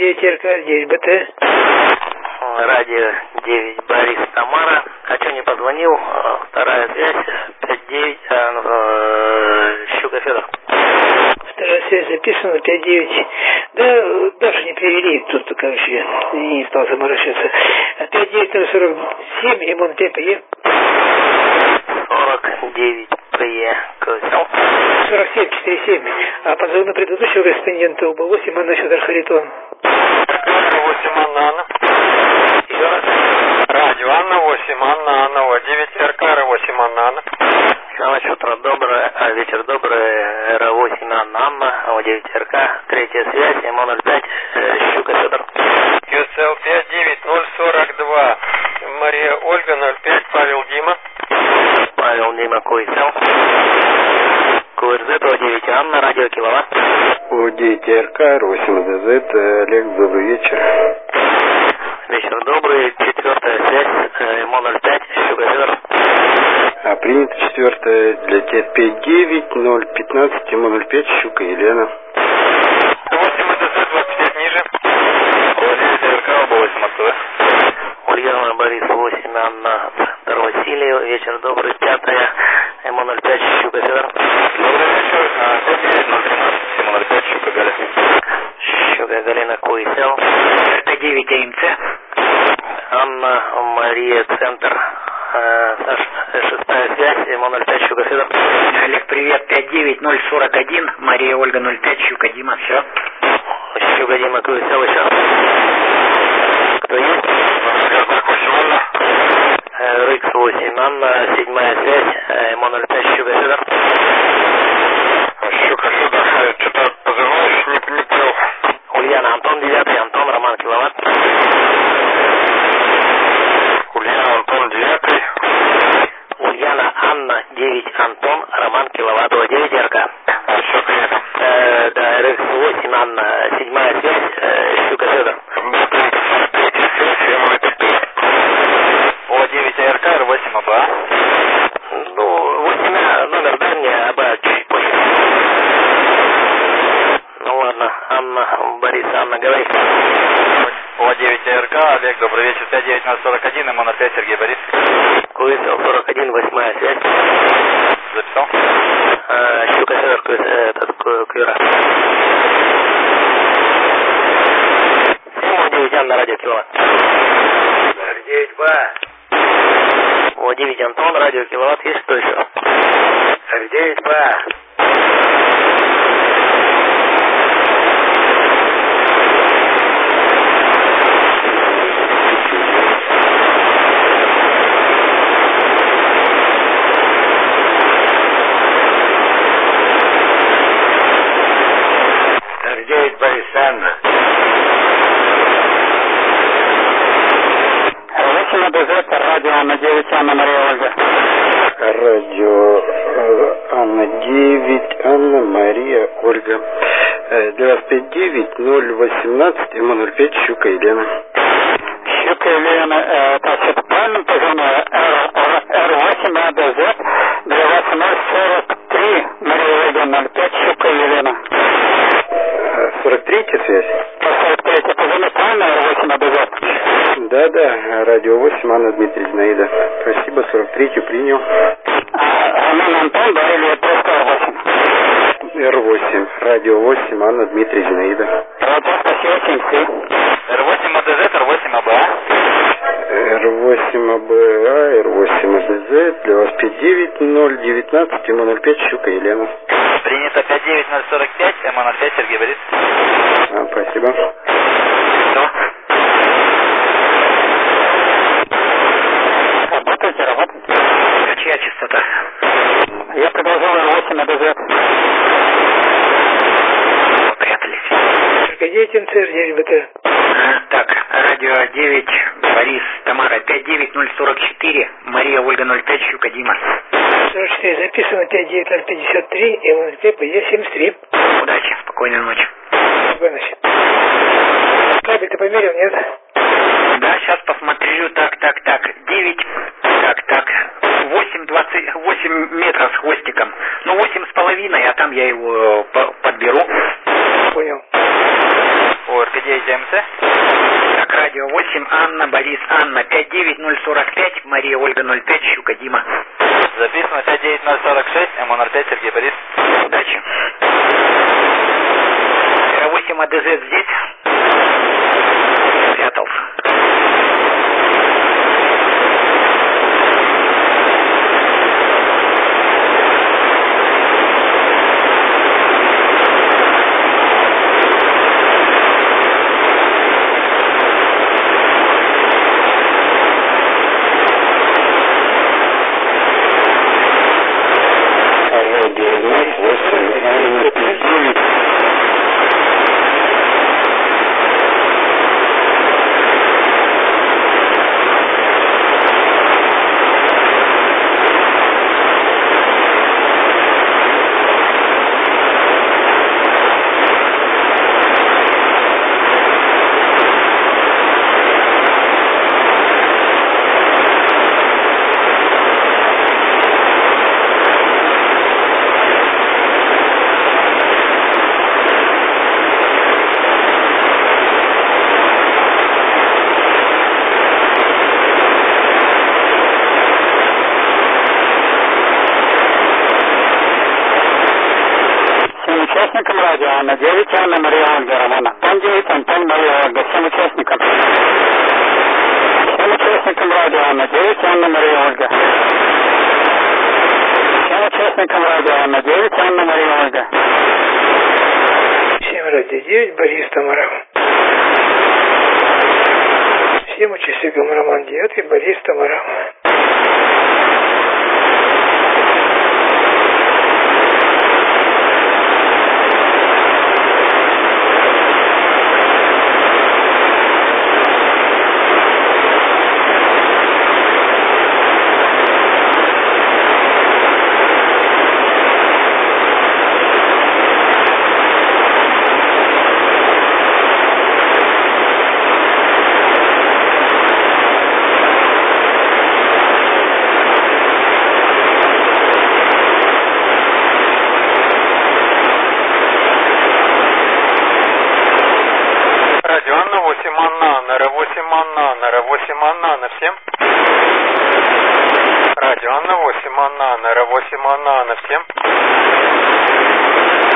9 РК, 9 БТ. Радио 9 Борис Тамара. А что не позвонил? Вторая связь 59 Щука Федор. Вторая связь записана 5-9. Да, даже не перевели, тут короче, не стал заморачиваться. 5-9-047, ремонт ПЕ. 49 ПЕ. 47-47. А позывной предыдущего корреспондента УБ-8 Анна Федор Харитон. 8 Анна Анна. Еще раз. Радио Анна 8 Анна Анна 9 РК 8 Анна Анна. Значит, утро доброе, вечер добрый, Р8 Анна, 9 РК, третья связь, МО05, Щука Федор. ЮСЛ 59042, Мария Ольга 05, Павел Дима. Павел Дима, КУИСЛ. КУРЗ 9 Анна, радио Киловатт. У9 РК, Р8 ДЗ, Олег, добрый вечер. Вечер добрый, четвертая связь, МО05, Щука Федор. А принято четвертая для тебя 59015, МО05, Щука Елена. 8 ДЗ 25 ниже. УДЗ РК, 8 Москвы. Ульяна Борис 8 Анна, Центр Васильев, вечер добрый, пятая, МО05, Щука Федор. Добрый вечер, 59013, МО05, Щука Галя. Щука Галина, КУИСЛ. 9 АМЦ. Анна Мария, Центр. Саша, шестая связь, МО05, Щука Федор. Олег, привет, 59041, Мария Ольга 05, Щука Дима, все. Щука Дима, КУИСЛ еще. Кто есть? Рыкс 8 Анна, седьмая связь, МО05, Щука Федор. Щука Федор, что-то позываешь, не понял. Ульяна Антон 9, Антон Роман Киловатт. Ульяна Антон 9. Ульяна Анна 9 Антон Роман Киловатт, 9 РК. Все понятно. Да, Рыкс 8 Анна, седьмая связь, Щука Федор. О9 РК, Р8 АБА. Ну, 8 номер дай мне, АБА чуть позже. Ну ладно, Анна, Борис, Анна, говори. О9 РК, Олег, добрый вечер, 59041, МО05, Сергей Борис. КУИСЛ 41, восьмая связь. Записал? Щука Федор, Кюра. 9 Анна, радио Киловатт. 9 Ба. О9 Антон, радио Киловатт, есть что еще? 9 Ба. Р9 Борис Анна. 8 ДЗ, радио Анна 9, Анна Мария Ольга. Радио Анна 9, Анна Мария Ольга. Для вас 59018, МО05, Щука Елена. Щука Елена, так, это правильно позывной? Р8 АДЗ, для вас 043, Мария Ольга 05, Щука Елена. 43-я связь? 43-я позывной, правильно? Р8 АДЗ. Да, радио 8, Анна Дмитрий Зинаида. Спасибо, 43-ю принял. Роман Антон, да, или просто Р8? Р8, радио 8, Анна Дмитрий Зинаида. Радио, спасибо, 73. Р8 АДЗ, Р8 АБА. Р8 АБА, Р8 АДЗ, для вас 59019, МО05, Щука Елена. Принято 59045, МО05, Сергей Борис. Спасибо. Что? Работаете? Чья частота? Я продолжал Р8 АДЗ. Попрятались. 9 МЦ, 9 БТ. Так, радио 9, Борис, Тамара, 59044, Мария Ольга 05, Щука Дима. 44, записано 59053, МНТ, ПЕ73. Удачи, спокойной ночи. Спокойной ночи. Кабель ты померил, нет? Да, сейчас посмотрю, так, 9, так, 8 метров с хвостиком. Ну, 8,5, а там я его подберу. Понял. ОРК-9 59 МЦ. Так, радио 8, Анна, Борис, Анна, 59045, Мария Ольга 05, Щука, Дима. Записано 59046, МО05, Сергей Борис. Удачи. 8 АДЗ здесь. Спрятался. Участникам радио Анна 9, Анна, Мария Ольга, Романа. Антон 9, Антон, Мария Ольга. Всем участникам. Всем участникам радио Анна 9, Анна, Мария Ольга. Всем участникам радио Анна 9, Анна, Мария Ольга. Всем радио 9, Борис, Тамара. Всем участникам Роман 9, Борис, Тамара. Всем. Радио Анна 8, Анна, 8, Анна, всем.